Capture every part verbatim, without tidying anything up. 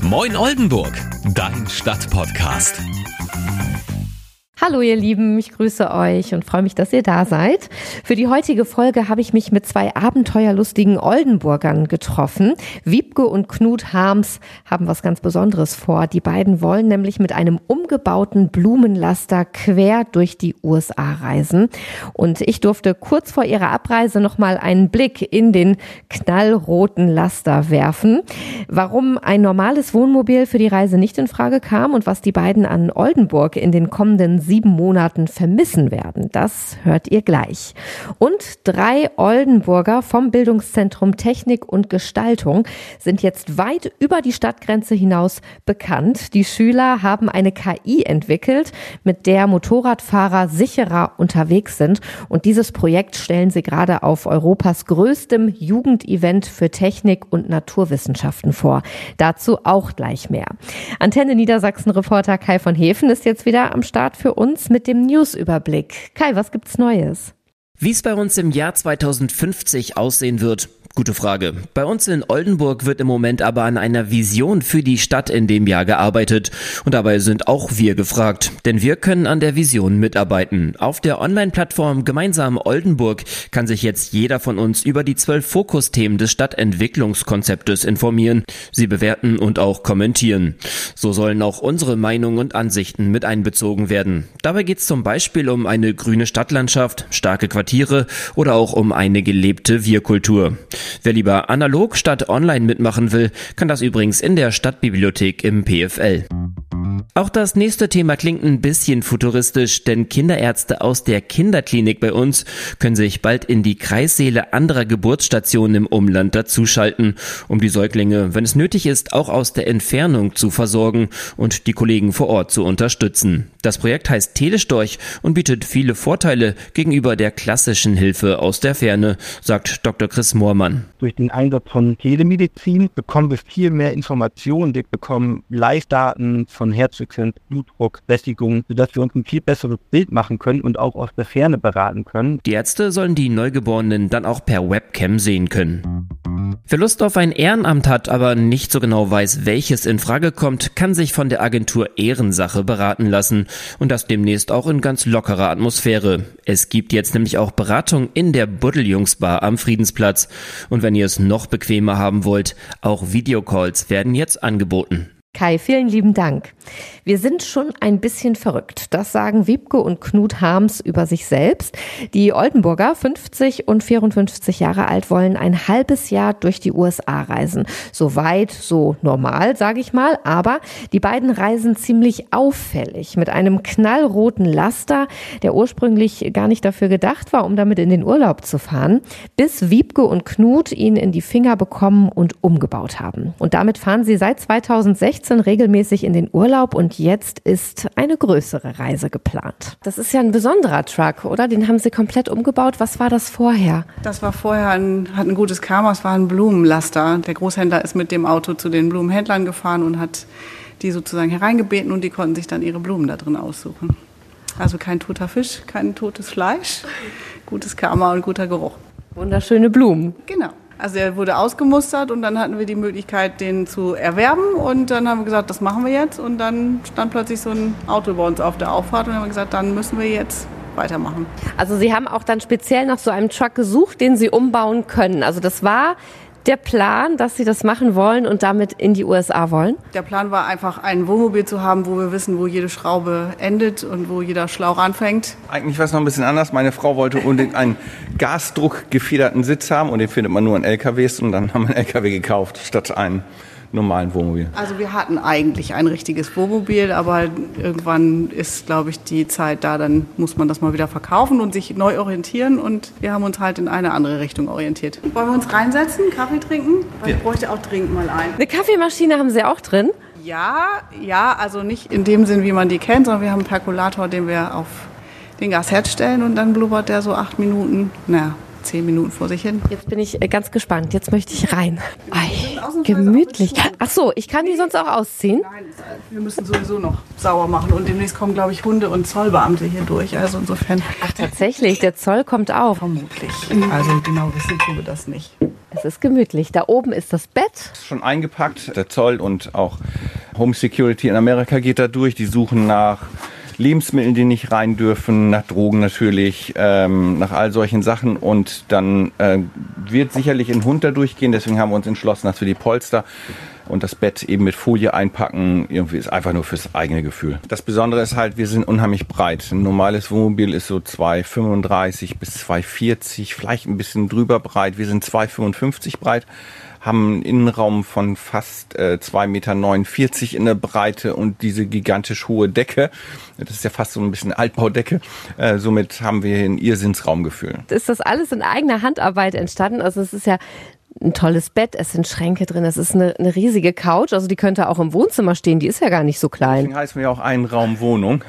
Moin Oldenburg, dein Stadtpodcast. Hallo ihr Lieben, ich grüße euch und freue mich, dass ihr da seid. Für die heutige Folge habe ich mich mit zwei abenteuerlustigen Oldenburgern getroffen. Wiebke und Knut Harms haben was ganz Besonderes vor. Die beiden wollen nämlich mit einem umgebauten Blumenlaster quer durch die U S A reisen. Und ich durfte kurz vor ihrer Abreise nochmal einen Blick in den knallroten Laster werfen. Warum ein normales Wohnmobil für die Reise nicht in Frage kam und was die beiden an Oldenburg in den kommenden sieben Monaten vermissen werden. Das hört ihr gleich. Und drei Oldenburger vom Bildungszentrum Technik und Gestaltung sind jetzt weit über die Stadtgrenze hinaus bekannt. Die Schüler haben eine K I entwickelt, mit der Motorradfahrer sicherer unterwegs sind. Und dieses Projekt stellen sie gerade auf Europas größtem Jugendevent für Technik und Naturwissenschaften vor. Dazu auch gleich mehr. Antenne Niedersachsen-Reporter Kai von Hefen ist jetzt wieder am Start für uns mit dem Newsüberblick. Kai, was gibt's Neues? Wie es bei uns im Jahr zweitausendfünfzig aussehen wird? Gute Frage. Bei uns in Oldenburg wird im Moment aber an einer Vision für die Stadt in dem Jahr gearbeitet. Und dabei sind auch wir gefragt, denn wir können an der Vision mitarbeiten. Auf der Online-Plattform Gemeinsam Oldenburg kann sich jetzt jeder von uns über die zwölf Fokusthemen des Stadtentwicklungskonzeptes informieren, sie bewerten und auch kommentieren. So sollen auch unsere Meinungen und Ansichten mit einbezogen werden. Dabei geht es zum Beispiel um eine grüne Stadtlandschaft, starke Quartiere oder auch um eine gelebte Wir-Kultur. Wer lieber analog statt online mitmachen will, kann das übrigens in der Stadtbibliothek im P F L. Auch das nächste Thema klingt ein bisschen futuristisch, denn Kinderärzte aus der Kinderklinik bei uns können sich bald in die Kreissäle anderer Geburtsstationen im Umland dazuschalten, um die Säuglinge, wenn es nötig ist, auch aus der Entfernung zu versorgen und die Kollegen vor Ort zu unterstützen. Das Projekt heißt Telestorch und bietet viele Vorteile gegenüber der klassischen Hilfe aus der Ferne, sagt Doktor Chris Moormann. Durch den Einsatz von Telemedizin bekommen wir viel mehr Informationen. Wir bekommen Live-Daten von Herzfrequenz, Blutdruck, Sättigung, sodass wir uns ein viel besseres Bild machen können und auch aus der Ferne beraten können. Die Ärzte sollen die Neugeborenen dann auch per Webcam sehen können. Wer Lust auf ein Ehrenamt hat, aber nicht so genau weiß, welches in Frage kommt, kann sich von der Agentur Ehrensache beraten lassen und das demnächst auch in ganz lockerer Atmosphäre. Es gibt jetzt nämlich auch Beratung in der Buddeljungsbar am Friedensplatz und wenn ihr es noch bequemer haben wollt, auch Videocalls werden jetzt angeboten. Kai, vielen lieben Dank. Wir sind schon ein bisschen verrückt. Das sagen Wiebke und Knut Harms über sich selbst. Die Oldenburger, fünfzig und vierundfünfzig Jahre alt, wollen ein halbes Jahr durch die U S A reisen. So weit, so normal, sage ich mal. Aber die beiden reisen ziemlich auffällig mit einem knallroten Laster, der ursprünglich gar nicht dafür gedacht war, um damit in den Urlaub zu fahren, bis Wiebke und Knut ihn in die Finger bekommen und umgebaut haben. Und damit fahren sie seit zweitausendsechzehn regelmäßig in den Urlaub und jetzt ist eine größere Reise geplant. Das ist ja ein besonderer Truck, oder? Den haben Sie komplett umgebaut. Was war das vorher? Das war vorher, ein, hat ein gutes Karma, es war ein Blumenlaster. Der Großhändler ist mit dem Auto zu den Blumenhändlern gefahren und hat die sozusagen hereingebeten und die konnten sich dann ihre Blumen da drin aussuchen. Also kein toter Fisch, kein totes Fleisch, gutes Karma und guter Geruch. Wunderschöne Blumen. Genau. Also er wurde ausgemustert und dann hatten wir die Möglichkeit, den zu erwerben und dann haben wir gesagt, das machen wir jetzt und dann stand plötzlich so ein Auto bei uns auf der Auffahrt und dann haben wir gesagt, dann müssen wir jetzt weitermachen. Also Sie haben auch dann speziell nach so einem Truck gesucht, den Sie umbauen können. Also das war der Plan, dass Sie das machen wollen und damit in die U S A wollen? Der Plan war einfach, ein Wohnmobil zu haben, wo wir wissen, wo jede Schraube endet und wo jeder Schlauch anfängt. Eigentlich war es noch ein bisschen anders. Meine Frau wollte unbedingt einen gasdruckgefederten Sitz haben und den findet man nur in L K Ws und dann haben wir einen L K W gekauft statt einen normalen Wohnmobil. Also wir hatten eigentlich ein richtiges Wohnmobil, aber irgendwann ist, glaube ich, die Zeit da, dann muss man das mal wieder verkaufen und sich neu orientieren und wir haben uns halt in eine andere Richtung orientiert. Wollen wir uns reinsetzen, Kaffee trinken? Weil ich bräuchte auch dringend mal einen. Eine Kaffeemaschine haben Sie auch drin? Ja, ja, also nicht in dem Sinn, wie man die kennt, sondern wir haben einen Perkulator, den wir auf den Gasherd stellen und dann blubbert der so acht Minuten, naja, zehn Minuten vor sich hin. Jetzt bin ich ganz gespannt. Jetzt möchte ich rein. Ei, gemütlich. Ach so, ich kann die sonst auch ausziehen? Nein, wir müssen sowieso noch sauber machen und demnächst kommen, glaube ich, Hunde und Zollbeamte hier durch. Also insofern. Ach tatsächlich, der Zoll kommt auch. Vermutlich. Also genau wissen tun wir das nicht. Das ist gemütlich. Da oben ist das Bett. Ist schon eingepackt. Der Zoll und auch Home Security in Amerika geht da durch. Die suchen nach Lebensmitteln, die nicht rein dürfen, nach Drogen natürlich, ähm, nach all solchen Sachen. Und dann äh, wird sicherlich ein Hund da durchgehen. Deswegen haben wir uns entschlossen, dass wir die Polster und das Bett eben mit Folie einpacken. Irgendwie ist einfach nur fürs eigene Gefühl. Das Besondere ist halt, wir sind unheimlich breit. Ein normales Wohnmobil ist so zwei fünfunddreißig bis zwei vierzig, vielleicht ein bisschen drüber breit. Wir sind zwei fünfundfünfzig breit, haben einen Innenraum von fast äh, zwei Meter neunundvierzig in der Breite und diese gigantisch hohe Decke. Das ist ja fast so ein bisschen Altbaudecke. Äh, somit haben wir ein Irrsinnsraumgefühl. Ist das alles in eigener Handarbeit entstanden? Also es ist ja ein tolles Bett, es sind Schränke drin, es ist eine, eine riesige Couch, also die könnte auch im Wohnzimmer stehen, die ist ja gar nicht so klein. Deswegen heißen wir ja auch Einraumwohnung.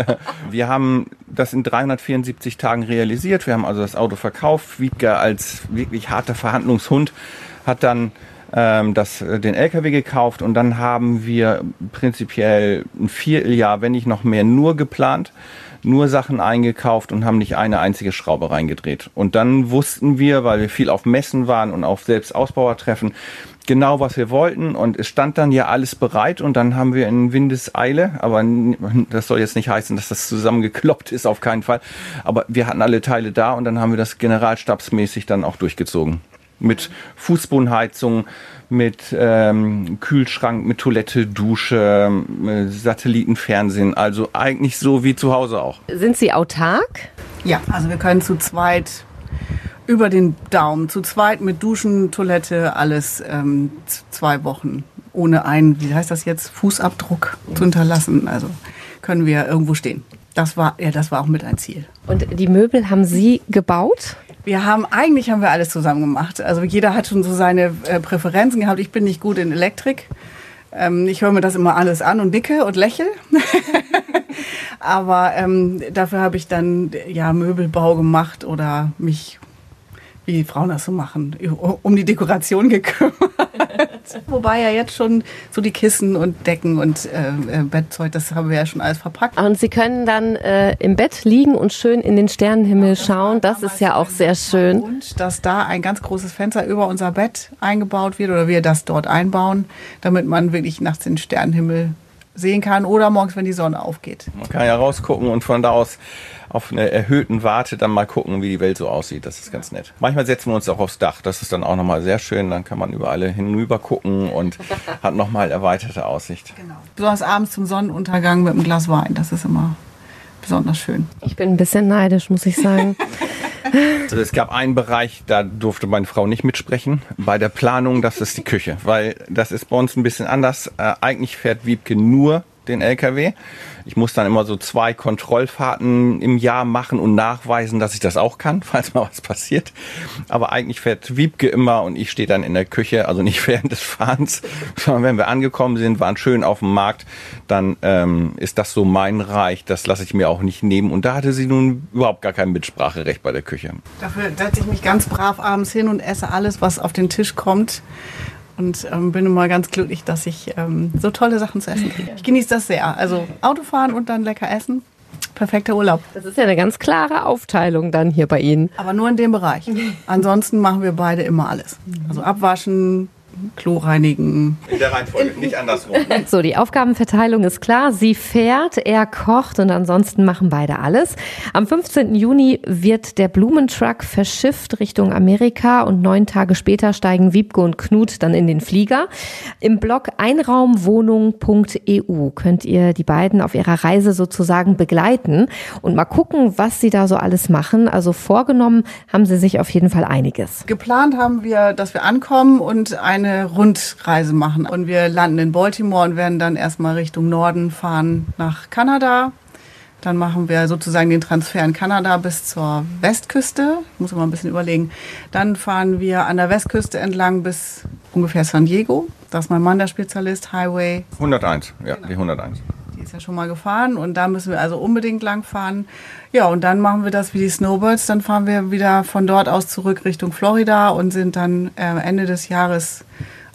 Wir haben das in dreihundertvierundsiebzig Tagen realisiert, wir haben also das Auto verkauft. Wiebke als wirklich harter Verhandlungshund hat dann ähm, das, den L K W gekauft und dann haben wir prinzipiell ein Vierteljahr, wenn nicht noch mehr, nur geplant. Nur Sachen eingekauft und haben nicht eine einzige Schraube reingedreht. Und dann wussten wir, weil wir viel auf Messen waren und auf selbst Ausbauertreffen, genau was wir wollten. Und es stand dann ja alles bereit und dann haben wir in Windeseile, aber das soll jetzt nicht heißen, dass das zusammengekloppt ist, auf keinen Fall. Aber wir hatten alle Teile da und dann haben wir das generalstabsmäßig dann auch durchgezogen. Mit Fußbodenheizung, mit ähm, Kühlschrank, mit Toilette, Dusche, äh, Satellitenfernsehen. Also eigentlich so wie zu Hause auch. Sind Sie autark? Ja, also wir können zu zweit über den Daumen, zu zweit mit Duschen, Toilette, alles ähm, zwei Wochen ohne einen, wie heißt das jetzt, Fußabdruck zu hinterlassen. Also können wir irgendwo stehen. Das war, ja, das war auch mit ein Ziel. Und die Möbel haben Sie gebaut? Wir haben, eigentlich haben wir alles zusammen gemacht. Also jeder hat schon so seine äh, Präferenzen gehabt. Ich bin nicht gut in Elektrik. Ähm, ich höre mir das immer alles an und nicke und lächel. Aber ähm, dafür habe ich dann ja Möbelbau gemacht oder mich, wie die Frauen das so machen, um die Dekoration gekümmert. Wobei ja jetzt schon so die Kissen und Decken und äh, Bettzeug, das haben wir ja schon alles verpackt. Und Sie können dann äh, im Bett liegen und schön in den Sternenhimmel schauen. Das ist ja auch sehr schön. Und dass da ein ganz großes Fenster über unser Bett eingebaut wird oder wir das dort einbauen, damit man wirklich nachts den Sternenhimmel sehen kann oder morgens, wenn die Sonne aufgeht. Man kann ja rausgucken und von da aus auf einer erhöhten Warte dann mal gucken, wie die Welt so aussieht. Das ist ganz nett. Manchmal setzen wir uns auch aufs Dach. Das ist dann auch nochmal sehr schön. Dann kann man überall hinüber gucken und hat nochmal erweiterte Aussicht. Genau. Besonders abends zum Sonnenuntergang mit einem Glas Wein. Das ist immer besonders schön. Ich bin ein bisschen neidisch, muss ich sagen. Also es gab einen Bereich, da durfte meine Frau nicht mitsprechen. Bei der Planung, das ist die Küche. Weil das ist bei uns ein bisschen anders. Äh, eigentlich fährt Wiebke nur den L K W. Ich muss dann immer so zwei Kontrollfahrten im Jahr machen und nachweisen, dass ich das auch kann, falls mal was passiert. Aber eigentlich fährt Wiebke immer und ich stehe dann in der Küche, also nicht während des Fahrens, sondern wenn wir angekommen sind, waren schön auf dem Markt, dann ähm, ist das so mein Reich, das lasse ich mir auch nicht nehmen. Und da hatte sie nun überhaupt gar kein Mitspracherecht bei der Küche. Dafür setze ich mich ganz brav abends hin und esse alles, was auf den Tisch kommt. Und ähm, bin immer ganz glücklich, dass ich ähm, so tolle Sachen zu essen kriege. Ich genieße das sehr. Also Autofahren und dann lecker essen. Perfekter Urlaub. Das ist ja eine ganz klare Aufteilung dann hier bei Ihnen. Aber nur in dem Bereich. Ansonsten machen wir beide immer alles. Also abwaschen, Klo reinigen. In der Reihenfolge, nicht andersrum. So, die Aufgabenverteilung ist klar. Sie fährt, er kocht und ansonsten machen beide alles. Am fünfzehnten Juni wird der Blumentruck verschifft Richtung Amerika und neun Tage später steigen Wiebke und Knut dann in den Flieger. Im Blog einraumwohnung punkt e u könnt ihr die beiden auf ihrer Reise sozusagen begleiten und mal gucken, was sie da so alles machen. Also vorgenommen haben sie sich auf jeden Fall einiges. Geplant haben wir, dass wir ankommen und ein eine Rundreise machen. Und wir landen in Baltimore und werden dann erstmal Richtung Norden fahren nach Kanada. Dann machen wir sozusagen den Transfer in Kanada bis zur Westküste. Ich muss mal ein bisschen überlegen. Dann fahren wir an der Westküste entlang bis ungefähr San Diego. Da ist mein Mann der Spezialist, Highway. hunderteins, ja, Genau. die hunderteins. Die ist ja schon mal gefahren und da müssen wir also unbedingt lang fahren. Ja, und dann machen wir das wie die Snowbirds. Dann fahren wir wieder von dort aus zurück Richtung Florida und sind dann äh, Ende des Jahres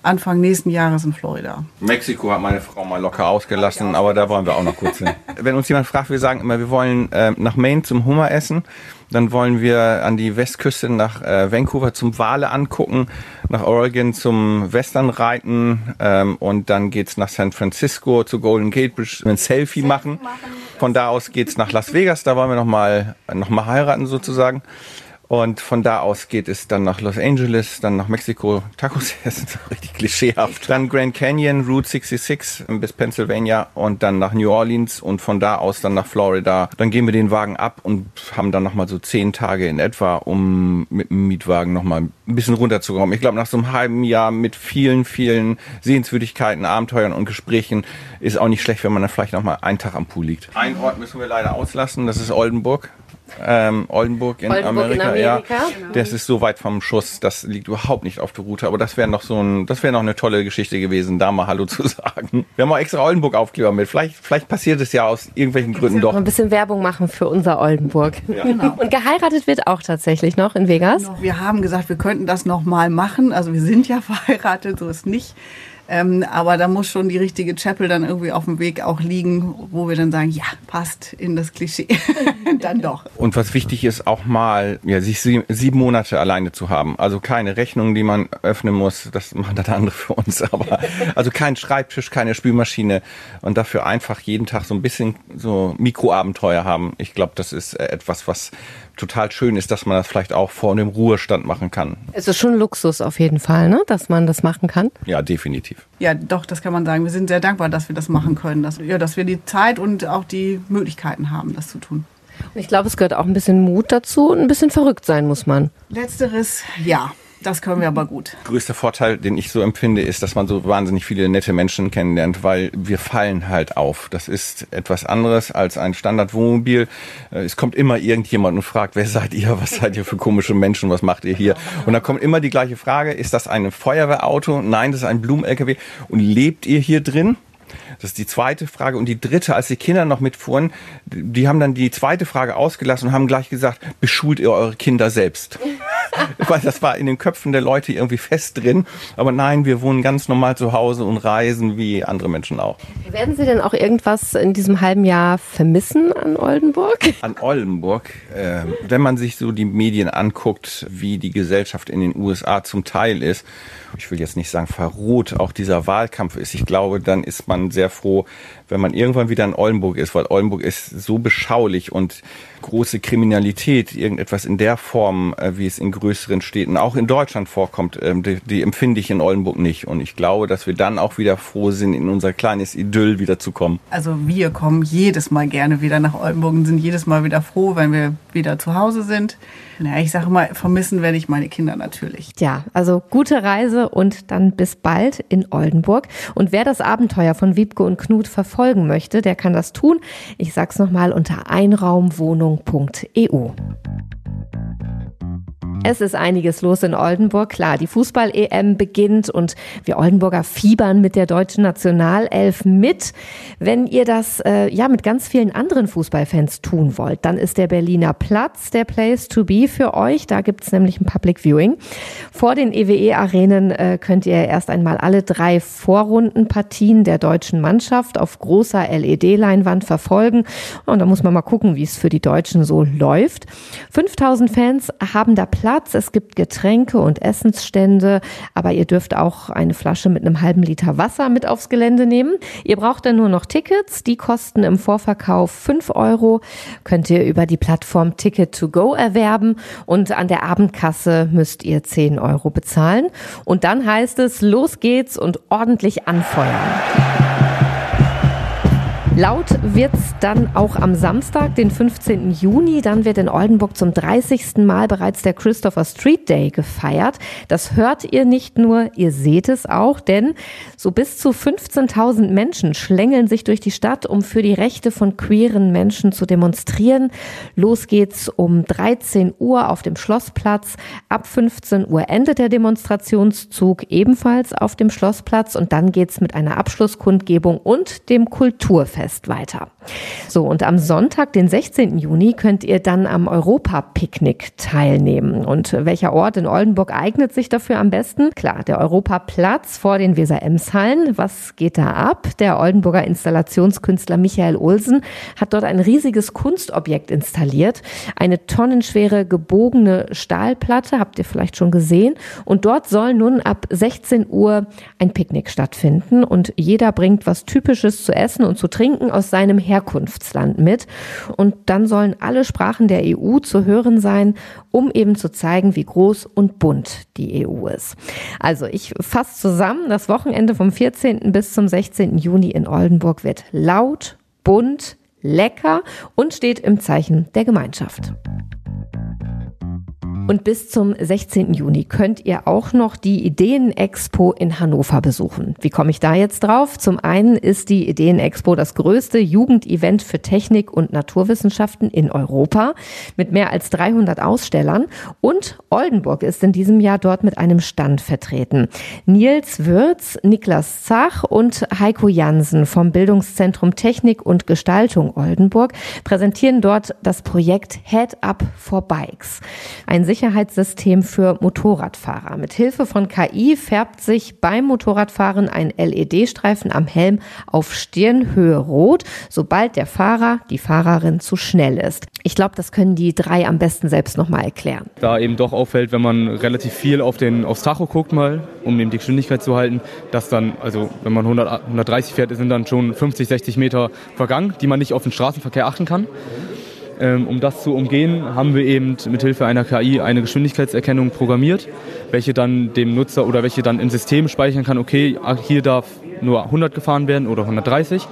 Anfang nächsten Jahres in Florida. Mexiko hat meine Frau mal locker ausgelassen, aber da wollen wir auch noch kurz hin. Wenn uns jemand fragt, wir sagen immer, wir wollen äh, nach Maine zum Hummer essen. Dann wollen wir an die Westküste nach äh, Vancouver zum Wale angucken, nach Oregon zum Western reiten ähm, und dann geht's nach San Francisco zu Golden Gate Bridge, ein Selfie machen. Von da aus geht's nach Las Vegas, da wollen wir noch mal, noch mal heiraten sozusagen. Und von da aus geht es dann nach Los Angeles, dann nach Mexiko, Tacos essen, richtig klischeehaft. Dann Grand Canyon, Route sechsundsechzig bis Pennsylvania und dann nach New Orleans und von da aus dann nach Florida. Dann gehen wir den Wagen ab und haben dann nochmal so zehn Tage in etwa, um mit dem Mietwagen nochmal ein bisschen runterzukommen. Ich glaube, nach so einem halben Jahr mit vielen, vielen Sehenswürdigkeiten, Abenteuern und Gesprächen ist auch nicht schlecht, wenn man dann vielleicht nochmal einen Tag am Pool liegt. Einen Ort müssen wir leider auslassen, das ist Oldenburg. Ähm, Oldenburg in Oldenburg Amerika, in Amerika. ja. Genau. Das ist so weit vom Schuss, das liegt überhaupt nicht auf der Route, aber das wäre noch so ein, das wäre noch eine tolle Geschichte gewesen, da mal Hallo zu sagen. Wir haben auch extra Oldenburg-Aufkleber mit. Vielleicht, vielleicht passiert es ja aus irgendwelchen Gründen doch. Ein bisschen Werbung machen für unser Oldenburg. Ja. Genau. Und geheiratet wird auch tatsächlich noch in Vegas. Wir haben gesagt, wir könnten das noch mal machen. Also wir sind ja verheiratet, so ist nicht. Ähm, aber da muss schon die richtige Chapel dann irgendwie auf dem Weg auch liegen, wo wir dann sagen, ja, passt in das Klischee. Dann doch. Und was wichtig ist, auch mal ja, sich sie, sieben Monate alleine zu haben. Also keine Rechnung, die man öffnen muss, das machen dann andere für uns. Aber also kein Schreibtisch, keine Spülmaschine und dafür einfach jeden Tag so ein bisschen so Mikroabenteuer haben. Ich glaube, das ist etwas, was total schön ist, dass man das vielleicht auch vor dem Ruhestand machen kann. Es ist schon Luxus auf jeden Fall, ne, dass man das machen kann. Ja, definitiv. Ja, doch, das kann man sagen. Wir sind sehr dankbar, dass wir das machen können. Dass, ja, dass wir die Zeit und auch die Möglichkeiten haben, das zu tun. Und ich glaube, es gehört auch ein bisschen Mut dazu und ein bisschen verrückt sein muss man. Letzteres, ja. Das können wir aber gut. Größter Vorteil, den ich so empfinde, ist, dass man so wahnsinnig viele nette Menschen kennenlernt, weil wir fallen halt auf. Das ist etwas anderes als ein Standardwohnmobil. Es kommt immer irgendjemand und fragt, wer seid ihr, was seid ihr für komische Menschen, was macht ihr hier? Und dann kommt immer die gleiche Frage, ist das ein Feuerwehrauto? Nein, das ist ein Blumen-L K W. Und lebt ihr hier drin? Das ist die zweite Frage. Und die dritte, als die Kinder noch mitfuhren, die haben dann die zweite Frage ausgelassen und haben gleich gesagt, beschult ihr eure Kinder selbst? Ich weiß, das war in den Köpfen der Leute irgendwie fest drin. Aber nein, wir wohnen ganz normal zu Hause und reisen wie andere Menschen auch. Werden Sie denn auch irgendwas in diesem halben Jahr vermissen an Oldenburg? An Oldenburg, äh, wenn man sich so die Medien anguckt, wie die Gesellschaft in den U S A zum Teil ist, ich will jetzt nicht sagen verroht, auch dieser Wahlkampf ist, ich glaube, dann ist man sehr froh, wenn man irgendwann wieder in Oldenburg ist, weil Oldenburg ist so beschaulich und große Kriminalität, irgendetwas in der Form, wie es in größeren Städten, auch in Deutschland vorkommt, die, die empfinde ich in Oldenburg nicht. Und ich glaube, dass wir dann auch wieder froh sind, in unser kleines Idyll wiederzukommen. Also wir kommen jedes Mal gerne wieder nach Oldenburg und sind jedes Mal wieder froh, wenn wir wieder zu Hause sind. Ja, ich sage mal, vermissen werde ich meine Kinder natürlich. Ja, also gute Reise und dann bis bald in Oldenburg. Und wer das Abenteuer von Wiebke und Knut verfolgen möchte, der kann das tun. Ich sag's nochmal unter einraumwohnung punkt e u. Es ist einiges los in Oldenburg. Klar, die Fußball-E M beginnt und wir Oldenburger fiebern mit der deutschen Nationalelf mit. Wenn ihr das äh, ja mit ganz vielen anderen Fußballfans tun wollt, dann ist der Berliner Platz der Place to be für euch. Da gibt's nämlich ein Public Viewing. Vor den E W E-Arenen äh, könnt ihr erst einmal alle drei Vorrundenpartien der deutschen Mannschaft auf großer L E D-Leinwand verfolgen. Und da muss man mal gucken, wie es für die Deutschen so läuft. fünftausend Fans haben da Platz. Es gibt Getränke und Essensstände, aber ihr dürft auch eine Flasche mit einem halben Liter Wasser mit aufs Gelände nehmen. Ihr braucht dann nur noch Tickets, die kosten im Vorverkauf fünf Euro, könnt ihr über die Plattform Ticket to Go erwerben und an der Abendkasse müsst ihr zehn Euro bezahlen. Und dann heißt es, los geht's und ordentlich anfeuern. Laut wird's dann auch am Samstag, den fünfzehnten Juni. Dann wird in Oldenburg zum dreißigsten Mal bereits der Christopher Street Day gefeiert. Das hört ihr nicht nur, ihr seht es auch, denn so bis zu fünfzehntausend Menschen schlängeln sich durch die Stadt, um für die Rechte von queeren Menschen zu demonstrieren. Los geht's um dreizehn Uhr auf dem Schlossplatz. Ab fünfzehn Uhr endet der Demonstrationszug ebenfalls auf dem Schlossplatz und dann geht's mit einer Abschlusskundgebung und dem Kulturfest Oktoberfest weiter. So, und am Sonntag, den sechzehnten Juni, könnt ihr dann am Europa-Picknick teilnehmen. Und welcher Ort in Oldenburg eignet sich dafür am besten? Klar, der Europaplatz vor den Weser-Ems-Hallen. Was geht da ab? Der Oldenburger Installationskünstler Michael Olsen hat dort ein riesiges Kunstobjekt installiert. Eine tonnenschwere gebogene Stahlplatte, habt ihr vielleicht schon gesehen. Und dort soll nun ab sechzehn Uhr ein Picknick stattfinden. Und jeder bringt was Typisches zu essen und zu trinken aus seinem Herkunftsland mit. Und dann sollen alle Sprachen der E U zu hören sein, um eben zu zeigen, wie groß und bunt die E U ist. Also ich fasse zusammen, das Wochenende vom vierzehnten bis zum sechzehnten Juni in Oldenburg wird laut, bunt, lecker und steht im Zeichen der Gemeinschaft. Und bis zum sechzehnten Juni könnt ihr auch noch die Ideen-Expo in Hannover besuchen. Wie komme ich da jetzt drauf? Zum einen ist die Ideen-Expo das größte Jugendevent für Technik und Naturwissenschaften in Europa mit mehr als dreihundert Ausstellern. Und Oldenburg ist in diesem Jahr dort mit einem Stand vertreten. Nils Würz, Niklas Zach und Heiko Jansen vom Bildungszentrum Technik und Gestaltung Oldenburg präsentieren dort das Projekt Head Up for Bikes. Ein Sicherheitssystem für Motorradfahrer. Mit Hilfe von K I färbt sich beim Motorradfahren ein L E D-Streifen am Helm auf Stirnhöhe rot, sobald der Fahrer, die Fahrerin zu schnell ist. Ich glaube, das können die drei am besten selbst nochmal erklären. Da eben doch auffällt, wenn man relativ viel auf den, aufs Tacho guckt mal, um eben die Geschwindigkeit zu halten, dass dann, also wenn man hundert, hundertdreißig fährt, sind dann schon fünfzig, sechzig Meter vergangen, die man nicht auf den Straßenverkehr achten kann. Um das zu umgehen, haben wir eben mit Hilfe einer K I eine Geschwindigkeitserkennung programmiert, welche dann dem Nutzer oder welche dann im System speichern kann, okay, hier darf nur hundert gefahren werden oder hundertdreißig.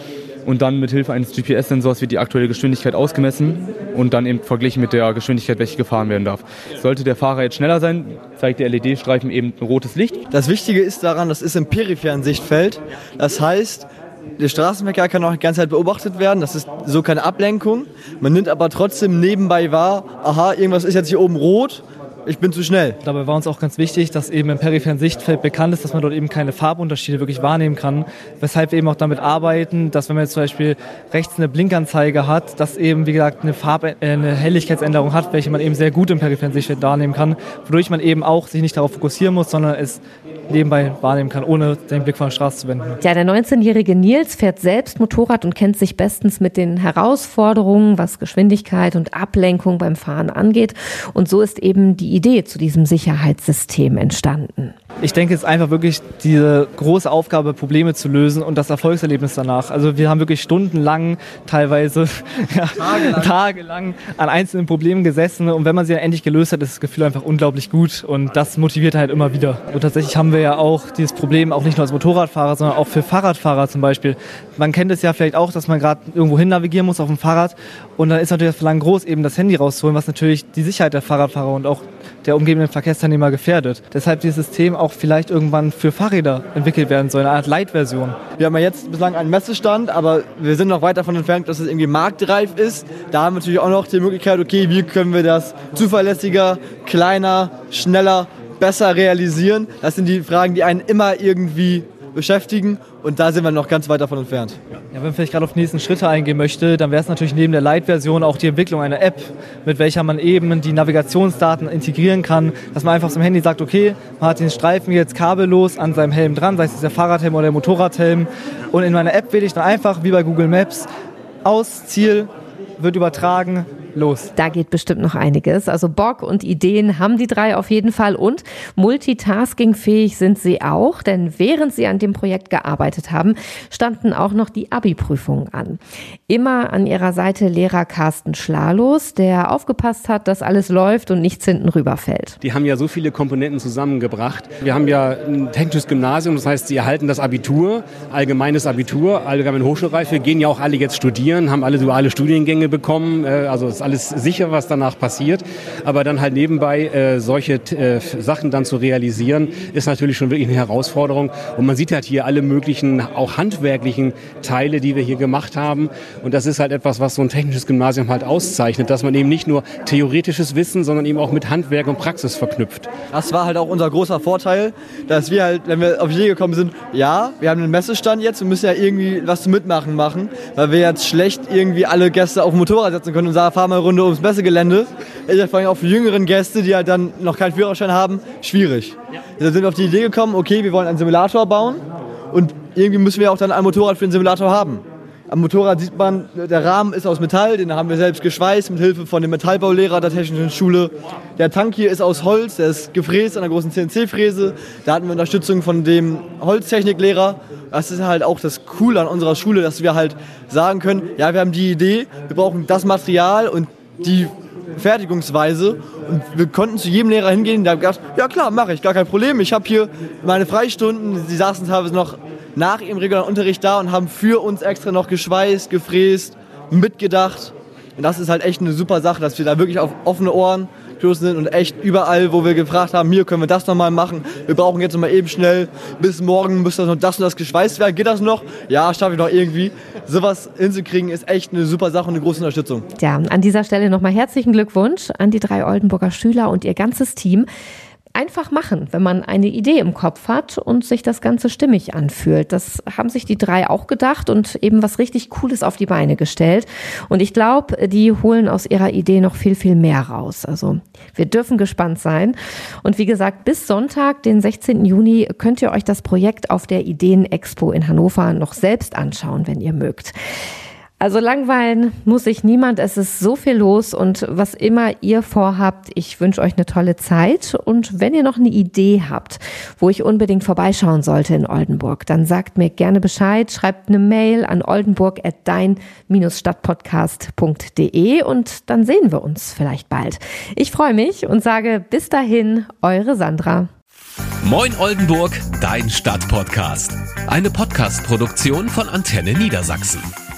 Und dann mit Hilfe eines G P S-Sensors wird die aktuelle Geschwindigkeit ausgemessen und dann eben verglichen mit der Geschwindigkeit, welche gefahren werden darf. Sollte der Fahrer jetzt schneller sein, zeigt der L E D-Streifen eben ein rotes Licht. Das Wichtige ist daran, das ist im peripheren Sichtfeld. Das heißt, der Straßenverkehr kann auch die ganze Zeit beobachtet werden, das ist so keine Ablenkung. Man nimmt aber trotzdem nebenbei wahr, aha, irgendwas ist jetzt hier oben rot, ich bin zu schnell. Dabei war uns auch ganz wichtig, dass eben im peripheren Sichtfeld bekannt ist, dass man dort eben keine Farbunterschiede wirklich wahrnehmen kann. Weshalb wir eben auch damit arbeiten, dass wenn man jetzt zum Beispiel rechts eine Blinkanzeige hat, dass eben, wie gesagt, eine Farb-, äh, eine Helligkeitsänderung hat, welche man eben sehr gut im peripheren Sichtfeld wahrnehmen kann, wodurch man eben auch sich nicht darauf fokussieren muss, sondern es nebenbei wahrnehmen kann, ohne den Blick von der Straße zu wenden. Ja, der neunzehnjährige Nils fährt selbst Motorrad und kennt sich bestens mit den Herausforderungen, was Geschwindigkeit und Ablenkung beim Fahren angeht. Und so ist eben die Idee zu diesem Sicherheitssystem entstanden. Ich denke, es ist einfach wirklich diese große Aufgabe, Probleme zu lösen und das Erfolgserlebnis danach. Also wir haben wirklich stundenlang, teilweise ja, tagelang. tagelang an einzelnen Problemen gesessen und wenn man sie dann endlich gelöst hat, ist das Gefühl einfach unglaublich gut und das motiviert halt immer wieder. Und tatsächlich haben wir ja auch dieses Problem, auch nicht nur als Motorradfahrer, sondern auch für Fahrradfahrer zum Beispiel. Man kennt es ja vielleicht auch, dass man gerade irgendwo hin navigieren muss auf dem Fahrrad und dann ist natürlich das Verlangen groß, eben das Handy rauszuholen, was natürlich die Sicherheit der Fahrradfahrer und auch der umgebenden Verkehrsteilnehmer gefährdet. Deshalb dieses System auch vielleicht irgendwann für Fahrräder entwickelt werden soll, eine Art Light-Version. Wir haben ja jetzt bislang einen Messestand, aber wir sind noch weit davon entfernt, dass es irgendwie marktreif ist. Da haben wir natürlich auch noch die Möglichkeit, okay, wie können wir das zuverlässiger, kleiner, schneller, besser realisieren. Das sind die Fragen, die einen immer irgendwie beschäftigen und da sind wir noch ganz weit davon entfernt. Ja, wenn man vielleicht gerade auf die nächsten Schritte eingehen möchte, dann wäre es natürlich neben der Light-Version auch die Entwicklung einer App, mit welcher man eben die Navigationsdaten integrieren kann, dass man einfach auf dem Handy sagt, okay, man hat den Streifen jetzt kabellos an seinem Helm dran, sei es der Fahrradhelm oder der Motorradhelm und in meiner App wähle ich dann einfach, wie bei Google Maps, aus, Ziel, wird übertragen, los. Da geht bestimmt noch einiges. Also Bock und Ideen haben die drei auf jeden Fall und multitaskingfähig sind sie auch, denn während sie an dem Projekt gearbeitet haben, standen auch noch die Abi-Prüfungen an. Immer an ihrer Seite Lehrer Carsten Schlalos, der aufgepasst hat, dass alles läuft und nichts hinten rüberfällt. Die haben ja so viele Komponenten zusammengebracht. Wir haben ja ein technisches Gymnasium, das heißt, sie erhalten das Abitur, allgemeines Abitur, allgemeine Hochschulreife, gehen ja auch alle jetzt studieren, haben alle duale Studiengänge bekommen, also das ist alles sicher, was danach passiert. Aber dann halt nebenbei äh, solche äh, Sachen dann zu realisieren, ist natürlich schon wirklich eine Herausforderung. Und man sieht halt hier alle möglichen, auch handwerklichen Teile, die wir hier gemacht haben. Und das ist halt etwas, was so ein technisches Gymnasium halt auszeichnet, dass man eben nicht nur theoretisches Wissen, sondern eben auch mit Handwerk und Praxis verknüpft. Das war halt auch unser großer Vorteil, dass wir halt, wenn wir auf die Idee gekommen sind, ja, wir haben einen Messestand jetzt, wir müssen ja irgendwie was zum Mitmachen machen, weil wir jetzt schlecht irgendwie alle Gäste auf dem Motorrad setzen können und sagen, fahr mal eine Runde ums Messegelände. Ist ja vor allem auch für jüngeren Gäste, die halt dann noch keinen Führerschein haben, schwierig. Ja. Da sind wir auf die Idee gekommen, okay, wir wollen einen Simulator bauen und irgendwie müssen wir auch dann ein Motorrad für den Simulator haben. Am Motorrad sieht man, der Rahmen ist aus Metall, den haben wir selbst geschweißt mit Hilfe von dem Metallbaulehrer der Technischen Schule. Der Tank hier ist aus Holz, der ist gefräst an einer großen C N C-Fräse. Da hatten wir Unterstützung von dem Holztechniklehrer. Das ist halt auch das Coole an unserer Schule, dass wir halt sagen können, ja, wir haben die Idee, wir brauchen das Material und die Fertigungsweise. Und wir konnten zu jedem Lehrer hingehen, der hat gesagt, ja klar, mache ich, gar kein Problem. Ich habe hier meine Freistunden, die saßen teilweise noch nach ihrem regulären Unterricht da und haben für uns extra noch geschweißt, gefräst, mitgedacht. Und das ist halt echt eine super Sache, dass wir da wirklich auf offene Ohren gestoßen sind und echt überall, wo wir gefragt haben, hier können wir das nochmal machen, wir brauchen jetzt nochmal eben schnell, bis morgen müsste das noch das und das geschweißt werden, geht das noch? Ja, schaffe ich noch irgendwie. Sowas hinzukriegen ist echt eine super Sache und eine große Unterstützung. Ja, an dieser Stelle nochmal herzlichen Glückwunsch an die drei Oldenburger Schüler und ihr ganzes Team. Einfach machen, wenn man eine Idee im Kopf hat und sich das Ganze stimmig anfühlt. Das haben sich die drei auch gedacht und eben was richtig Cooles auf die Beine gestellt. Und ich glaube, die holen aus ihrer Idee noch viel, viel mehr raus. Also wir dürfen gespannt sein. Und wie gesagt, bis Sonntag, den sechzehnten Juni, könnt ihr euch das Projekt auf der Ideen-Expo in Hannover noch selbst anschauen, wenn ihr mögt. Also langweilen muss sich niemand, es ist so viel los und was immer ihr vorhabt, ich wünsche euch eine tolle Zeit und wenn ihr noch eine Idee habt, wo ich unbedingt vorbeischauen sollte in Oldenburg, dann sagt mir gerne Bescheid, schreibt eine Mail an oldenburg at dein stadtpodcast punkt de und dann sehen wir uns vielleicht bald. Ich freue mich und sage bis dahin, eure Sandra. Moin Oldenburg, dein Stadtpodcast. Eine Podcast-Produktion von Antenne Niedersachsen.